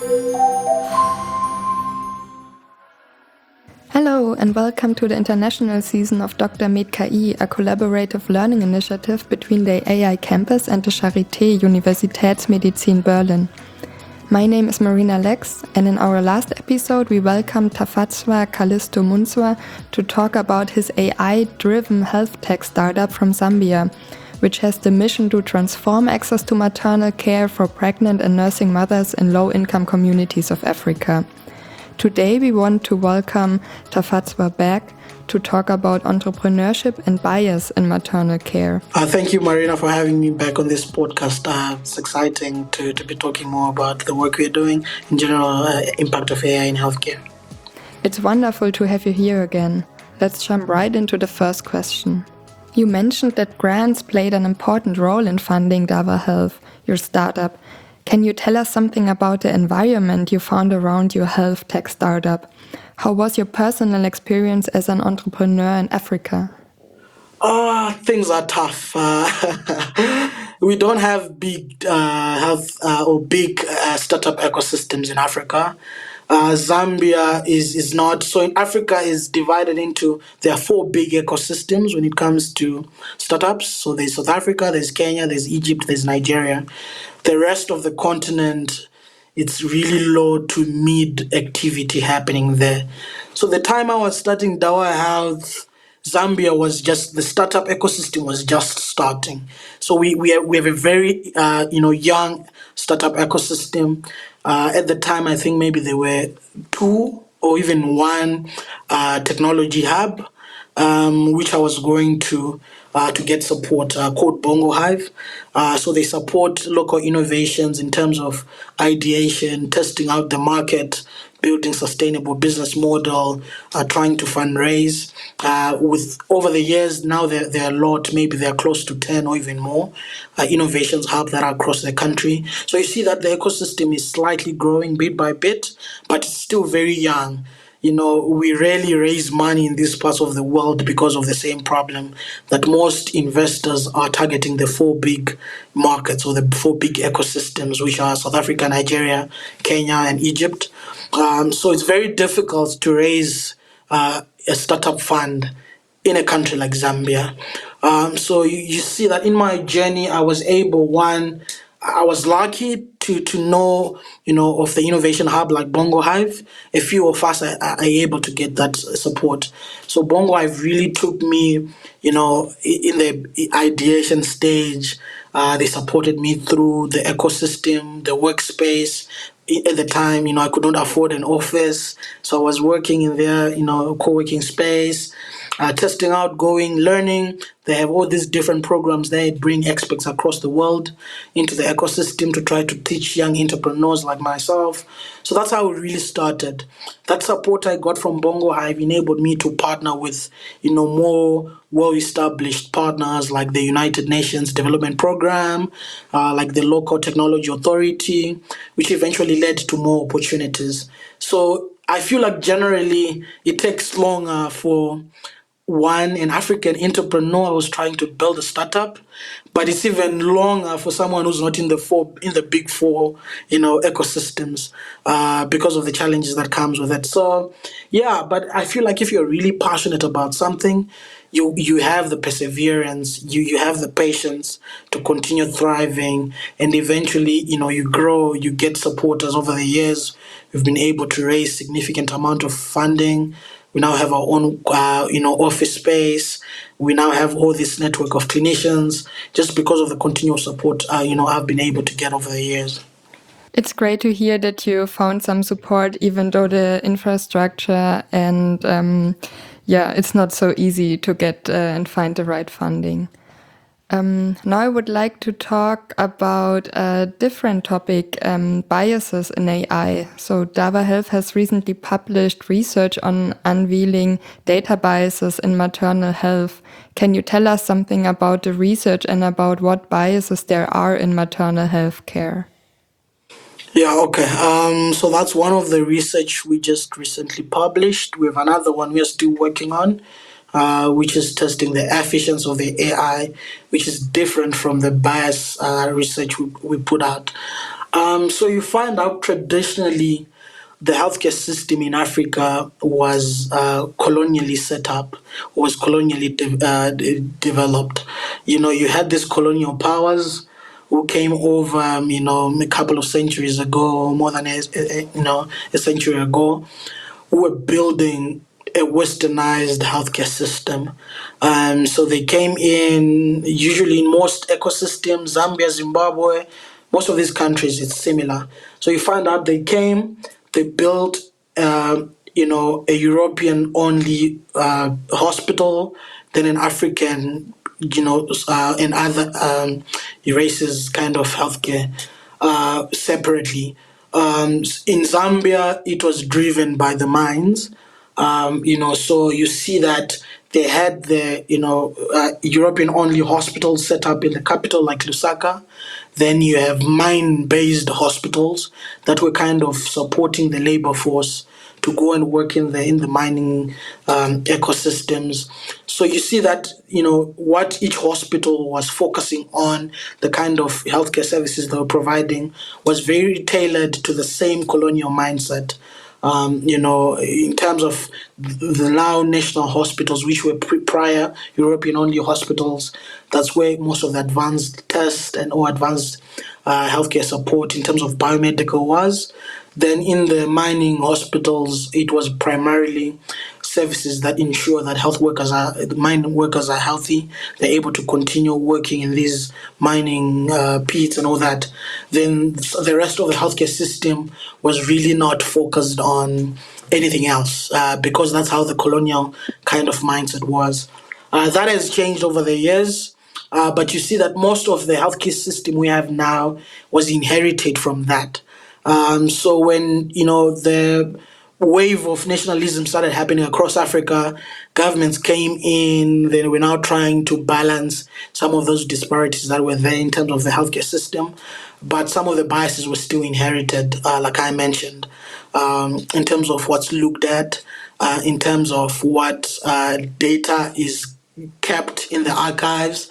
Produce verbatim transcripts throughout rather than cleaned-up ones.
Hello and welcome to the international season of Doctor Med K I, a collaborative learning initiative between the A I Campus and the Charité Universitätsmedizin Berlin. My name is Marina Lex, and in our last episode we welcomed Tafatswa Kalisto Munswa to talk about his A I-driven health tech startup from Zambia, which has the mission to transform access to maternal care for pregnant and nursing mothers in low-income communities of Africa. Today we want to welcome Tafatswa back to talk about entrepreneurship and bias in maternal care. Uh, thank you, Marina, for having me back on this podcast. Uh, it's exciting to, to be talking more about the work we're doing, in general, uh, impact of A I in healthcare. It's wonderful to have you here again. Let's jump right into the first question. You mentioned that grants played an important role in funding Dava Health, your startup. Can you tell us something about the environment you found around your health tech startup? How was your personal experience as an entrepreneur in Africa? Oh, things are tough. Uh, we don't have big uh, health uh, or big uh, startup ecosystems in Africa. Uh, Zambia is is not. So in Africa is divided into, there are four big ecosystems when it comes to startups. So there's South Africa, there's Kenya, there's Egypt, there's Nigeria. The rest of the continent, it's really low to mid activity happening there. So the time I was starting Dawa Health, Zambia was just, the startup ecosystem was just starting. So we we have, we have a very uh, you know young startup ecosystem. Uh, at the time, I think maybe there were two or even one uh, technology hub, um, which I was going to uh, to get support, uh, called Bongo Hive. Uh, so they support local innovations in terms of ideation, testing out the market, building sustainable business model, uh, trying to fundraise. Uh, with over the years, now there, there are a lot, maybe they're close to ten or even more uh, innovations hub that are across the country. So you see that the ecosystem is slightly growing bit by bit, but it's still very young. You know, we rarely raise money in these parts of the world because of the same problem that most investors are targeting the four big markets or the four big ecosystems, which are South Africa, Nigeria, Kenya, and Egypt. Um, so it's very difficult to raise uh, a startup fund in a country like Zambia. Um, so you, you see that in my journey, I was able, one, I was lucky to to know, you know, of the innovation hub like Bongo Hive. A few of us are, are able to get that support. So Bongo Hive really took me, you know, in the ideation stage. Uh, they supported me through the ecosystem, the workspace. At the time, you know, I could not afford an office, so I was working in their, you know, co-working space. Uh, testing out, going, learning. They have all these different programs. They bring experts across the world into the ecosystem to try to teach young entrepreneurs like myself. So that's how it really started. That support I got from Bongo Hive enabled me to partner with, you know, more well-established partners like the United Nations Development Program, uh, like the Local Technology Authority, which eventually led to more opportunities. So I feel like generally it takes longer for one, an African entrepreneur who's trying to build a startup, but it's even longer for someone who's not in the four, in the big four, you know, ecosystems, uh, because of the challenges that comes with it. So, yeah, but I feel like if you're really passionate about something, you you have the perseverance, you you have the patience to continue thriving, and eventually, you know, you grow, you get supporters over the years. We've been able to raise significant amount of funding. We now have our own, uh, you know, office space. We now have all this network of clinicians just because of the continual support, uh, you know, I've been able to get over the years. It's great to hear that you found some support, even though the infrastructure and, um, yeah, it's not so easy to get uh, and find the right funding. Um, now I would like to talk about a different topic, um, biases in A I. So Dava Health has recently published research on unveiling data biases in maternal health. Can you tell us something about the research and about what biases there are in maternal health care? Yeah, okay. Um, so that's one of the research we just recently published. We have another one we are still working on, uh, which is testing the efficiency of the A I, which is different from the bias uh, research we, we put out. Um, so you find out traditionally the healthcare system in Africa was uh, colonially set up, was colonially de- uh, de- developed. You know, you had these colonial powers who came over, um, you know, a couple of centuries ago, more than a, a, you know, a century ago, who were building a westernized healthcare system. Um, so they came in, usually in most ecosystems, Zambia, Zimbabwe, most of these countries, it's similar. So you find out they came, they built, um, you know, a European only uh, hospital, then an African, you know, uh, and other um, races kind of healthcare uh, separately. Um, in Zambia, it was driven by the mines. Um, you know, so you see that they had the, you know, uh, European-only hospitals set up in the capital, like Lusaka. Then you have mine-based hospitals that were kind of supporting the labor force to go and work in the in the mining um, ecosystems. So you see that, you know, what each hospital was focusing on, the kind of healthcare services they were providing, was very tailored to the same colonial mindset. Um, you know, in terms of the now national hospitals, which were pre- prior European only hospitals, that's where most of the advanced tests and or advanced uh, healthcare support in terms of biomedical was. Then in the mining hospitals, it was primarily services that ensure that health workers are, the mine workers are healthy. They're able to continue working in these mining uh, pits and all that. Then the rest of the healthcare system was really not focused on anything else uh, because that's how the colonial kind of mindset was. Uh, that has changed over the years. Uh, but you see that most of the healthcare system we have now was inherited from that. Um, so when you know the wave of nationalism started happening across Africa, governments came in. They were now trying to balance some of those disparities that were there in terms of the healthcare system, but some of the biases were still inherited, uh, like I mentioned, um, in terms of what's looked at, uh, in terms of what uh, data is kept in the archives,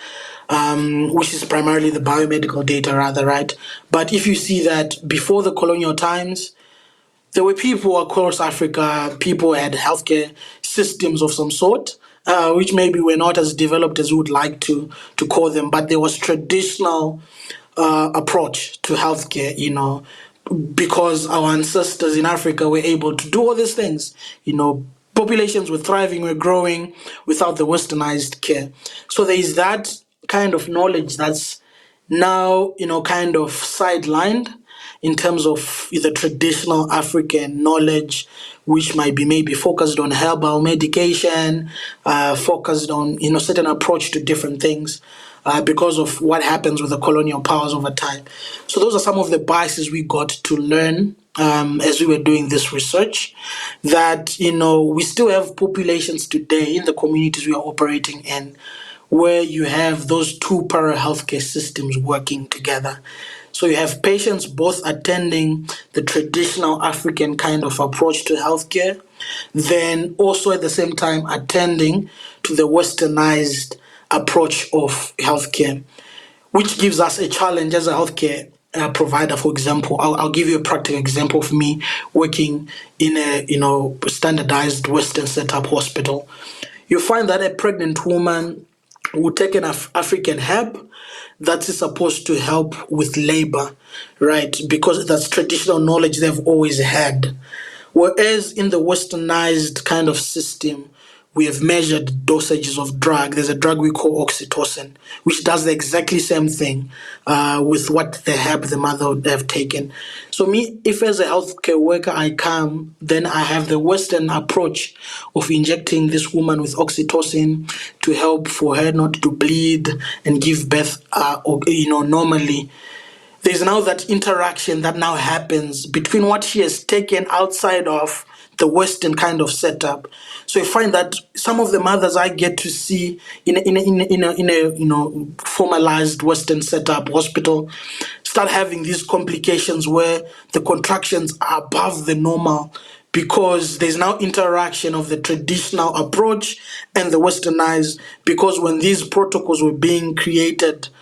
um, which is primarily the biomedical data, rather, right? But if you see that before the colonial times, there were people across Africa, people had healthcare systems of some sort, uh, which maybe were not as developed as we would like to, to call them, but there was traditional uh, approach to healthcare, you know, because our ancestors in Africa were able to do all these things, you know, populations were thriving, were growing without the westernized care. So there is that kind of knowledge that's now, you know, kind of sidelined in terms of the traditional African knowledge, which might be maybe focused on herbal medication, uh, focused on, you know, certain approach to different things. Uh, because of what happens with the colonial powers over time. So those are some of the biases we got to learn um, as we were doing this research, that, you know, we still have populations today in the communities we are operating in where you have those two para healthcare systems working together. So you have patients both attending the traditional African kind of approach to healthcare, then also at the same time attending to the westernized approach of healthcare, which gives us a challenge as a healthcare uh, provider. For example, I'll, I'll give you a practical example of me working in a, you know, standardized Western setup hospital. You find that a pregnant woman will take an Af- African herb that is supposed to help with labor, right? Because that's traditional knowledge they've always had. Whereas in the westernized kind of system, we have measured dosages of drug. There's a drug we call oxytocin, which does the exactly same thing uh, with what the herb the mother would have taken. So me, if as a healthcare worker I come, then I have the Western approach of injecting this woman with oxytocin to help for her not to bleed and give birth, uh, or, you know, normally. There's now that interaction that now happens between what she has taken outside of the Western kind of setup. So you find that some of the mothers I get to see in a, in a, in a, in a, in a you know formalized Western setup hospital start having these complications where the contractions are above the normal, because there's now interaction of the traditional approach and the westernized, because when these protocols were being created,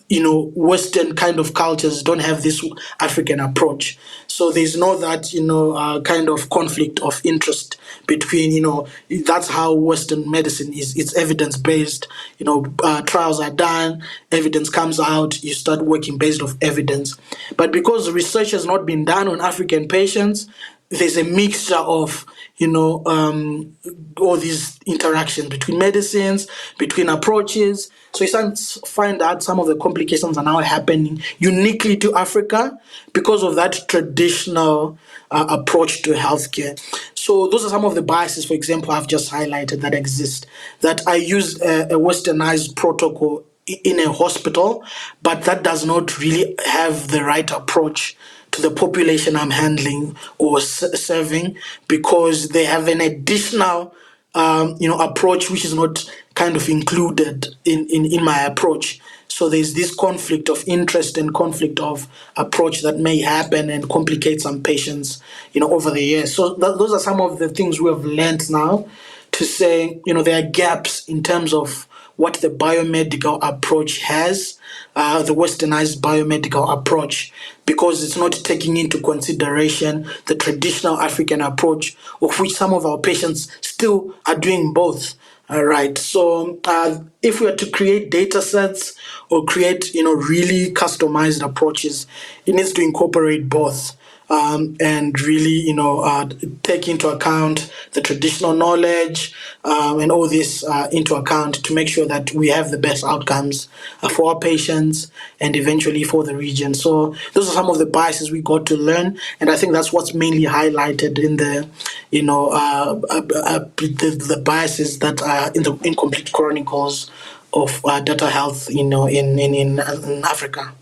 you know, Western kind of cultures don't have this African approach. So there's no that, you know, uh, kind of conflict of interest between, you know, that's how Western medicine is. It's evidence-based, you know, uh, trials are done, evidence comes out, you start working based off evidence. But because research has not been done on African patients, there's a mixture of, you know, um, all these interactions between medicines, between approaches. So you start to find out some of the complications are now happening uniquely to Africa because of that traditional uh, approach to healthcare. So those are some of the biases, for example, I've just highlighted that exist, that I use a, a westernized protocol in a hospital, but that does not really have the right approach to the population I'm handling or s- serving, because they have an additional um, you know, approach which is not kind of included in, in, in my approach. So there's this conflict of interest and conflict of approach that may happen and complicate some patients, you know, over the years. So th- those are some of the things we have learned now, to say, you know, there are gaps in terms of what the biomedical approach has, uh, the westernized biomedical approach, because it's not taking into consideration the traditional African approach, of which some of our patients still are doing both. All right. So uh, if we are to create data sets or create, you know, really customized approaches, it needs to incorporate both. Um, and really, you know, uh, take into account the traditional knowledge um, and all this uh, into account to make sure that we have the best outcomes uh, for our patients and eventually for the region. So those are some of the biases we got to learn, and I think that's what's mainly highlighted in the, you know, uh, uh, uh, the, the biases that are in the incomplete chronicles of uh, data health, you know, in in in, in Africa.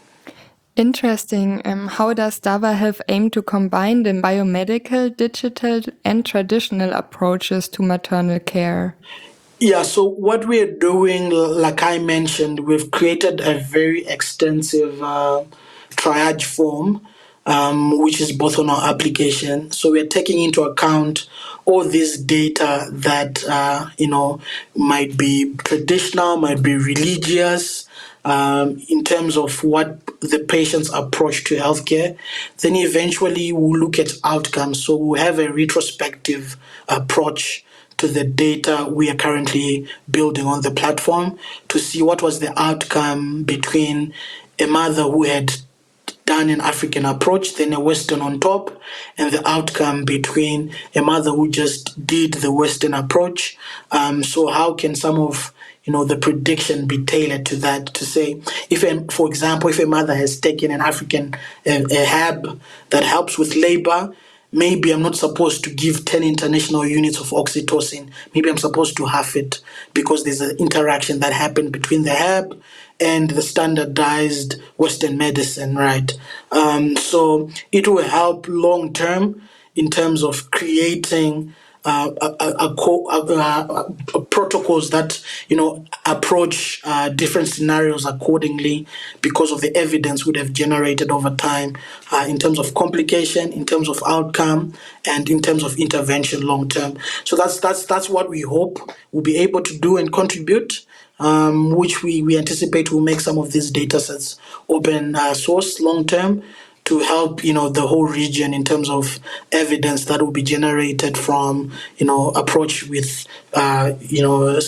Interesting. Um, how does Dava Health aim to combine the biomedical, digital, and traditional approaches to maternal care? Yeah, so what we're doing, like I mentioned, we've created a very extensive uh, triage form, um, which is both on our application. So we're taking into account all this data that, uh, you know, might be traditional, might be religious, um, in terms of what the patient's approach to healthcare. Then eventually we'll look at outcomes. So we'll have a retrospective approach to the data we are currently building on the platform to see what was the outcome between a mother who had done an African approach, then a Western on top, and the outcome between a mother who just did the Western approach. Um, so how can some of, you know, the prediction be tailored to that, to say, if, a, for example, if a mother has taken an African a, a herb that helps with labor, maybe I'm not supposed to give ten international units of oxytocin. Maybe I'm supposed to half it, because there's an interaction that happened between the herb and the standardized Western medicine, right? Um, so it will help long term in terms of creating uh, a, a, a, co- a, a protocols that, you know, approach uh, different scenarios accordingly, because of the evidence would have generated over time uh, in terms of complication, in terms of outcome, and in terms of intervention long term. So that's that's that's what we hope we'll be able to do and contribute. Um, which we, we anticipate will make some of these data sets open uh, source long term, to help, you know, the whole region in terms of evidence that will be generated from, you know, approach with, uh, you know, uh,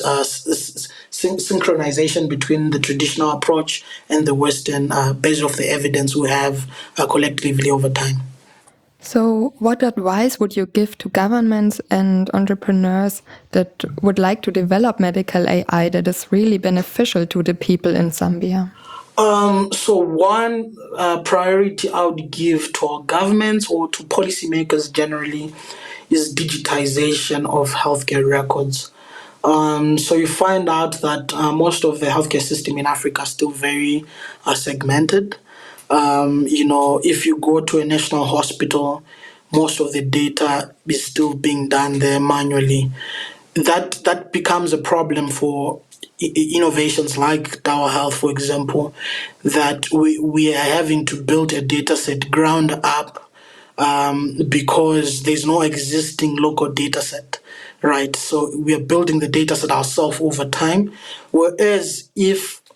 syn- synchronization between the traditional approach and the Western, uh, based off the evidence we have uh, collectively over time. So, what advice would you give to governments and entrepreneurs that would like to develop medical A I that is really beneficial to the people in Zambia? Um, so one uh, priority I would give to our governments or to policymakers generally is digitization of healthcare records. Um, so you find out that uh, most of the healthcare system in Africa is still very uh, segmented. Um, you know, if you go to a national hospital, most of the data is still being done there manually. That that becomes a problem for i- innovations like Tower Health, for example, that we, we are having to build a data set ground up, um, because there's no existing local data set, right? So we are building the data set ourselves over time. Whereas if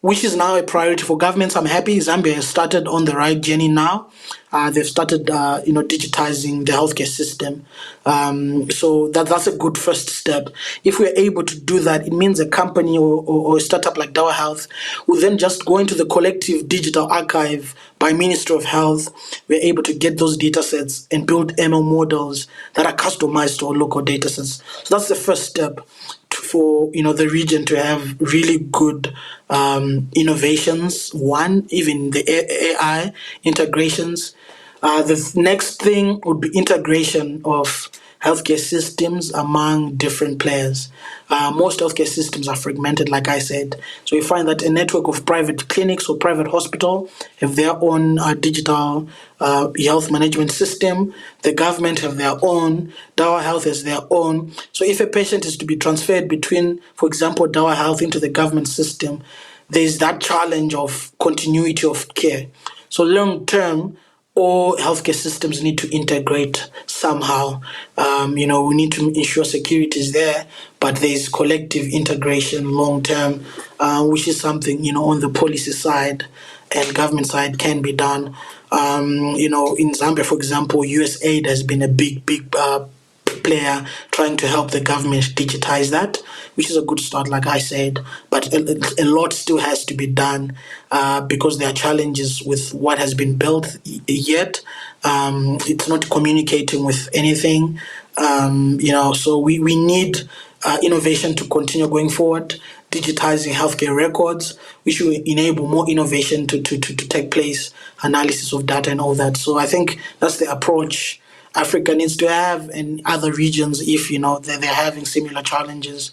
which is now a priority for governments. I'm happy Zambia has started on the right journey now. Uh, they've started, uh, you know, digitizing the healthcare system. Um, so that that's a good first step. If we're able to do that, it means a company or, or, or a startup like Dawa Health will then just go into the collective digital archive by Ministry of Health. We're able to get those data sets and build M L models that are customized to our local data sets. So that's the first step for, you know, the region to have really good um, innovations. One, even the A I integrations. Uh, the th- next thing would be integration of healthcare systems among different players. Uh, most healthcare systems are fragmented, like I said. So you find that a network of private clinics or private hospital have their own uh, digital uh, health management system. The government have their own. Dawa Health has their own. So if a patient is to be transferred between, for example, Dawa Health into the government system, there's that challenge of continuity of care. So long term, all healthcare systems need to integrate somehow. Um, you know, we need to ensure security is there, but there's collective integration long term, uh, which is something, you know, on the policy side and government side can be done. Um, you know, in Zambia, for example, U S A I D has been a big, big uh, player trying to help the government digitize that, which is a good start, like I said. But a, a lot still has to be done uh, because there are challenges with what has been built yet. Um, it's not communicating with anything, um, you know. So we we need uh, innovation to continue going forward. Digitizing healthcare records, which will enable more innovation to, to, to, to take place, analysis of data and all that. So I think that's the approach Africa needs to have, and other regions, if you know they're, they're having similar challenges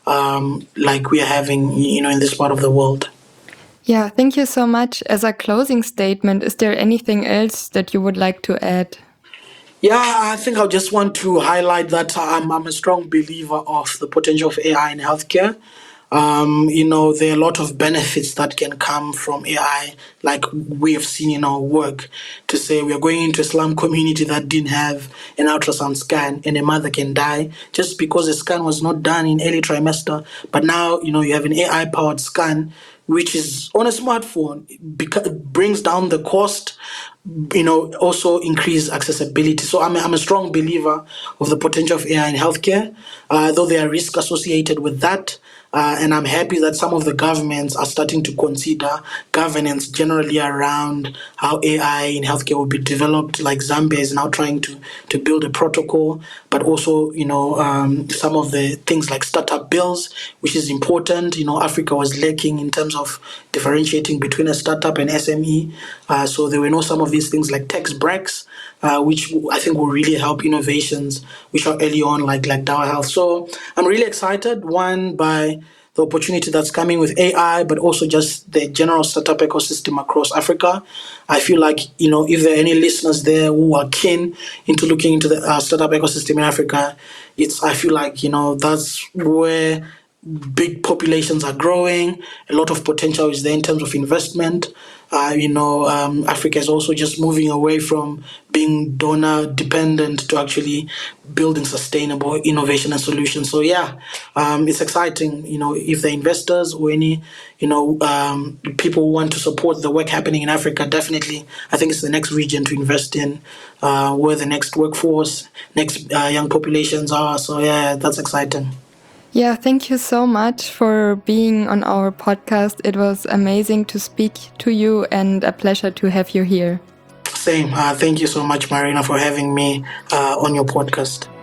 um, like we are having, you know, in this part of the world. Yeah, thank you so much. As a closing statement, is there anything else that you would like to add? Yeah, I think I just want to highlight that I'm, I'm a strong believer of the potential of A I in healthcare. Um, you know, there are a lot of benefits that can come from A I, like we have seen in our work, to say we are going into a slum community that didn't have an ultrasound scan and a mother can die just because the scan was not done in early trimester. But now, you know, you have an A I-powered scan, which is on a smartphone, because it brings down the cost, you know, also increase accessibility. So I'm a, I'm a strong believer of the potential of A I in healthcare, uh, though there are risks associated with that. Uh, and I'm happy that some of the governments are starting to consider governance generally around how A I in healthcare will be developed. Like Zambia is now trying to, to build a protocol, but also, you know, um, some of the things like startup bills, which is important. You know, Africa was lacking in terms of differentiating between a startup and S M E. Uh, so there were no some of these things like tax breaks, uh, which I think will really help innovations which are early on, like like Dawa Health. So I'm really excited, one, by the opportunity that's coming with A I, but also just the general startup ecosystem across Africa. I feel like, you know, if there are any listeners there who are keen into looking into the uh, startup ecosystem in Africa, it's I feel like, you know, that's where big populations are growing. A lot of potential is there in terms of investment. Uh, you know, um, Africa is also just moving away from being donor dependent to actually building sustainable innovation and solutions. So yeah, um, it's exciting. You know, if the investors or any, you know, um, people who want to support the work happening in Africa, definitely, I think it's the next region to invest in, uh, where the next workforce, next uh, young populations are. So yeah, that's exciting. Yeah, thank you so much for being on our podcast. It was amazing to speak to you and a pleasure to have you here. Same. Uh, thank you so much, Marina, for having me uh, on your podcast.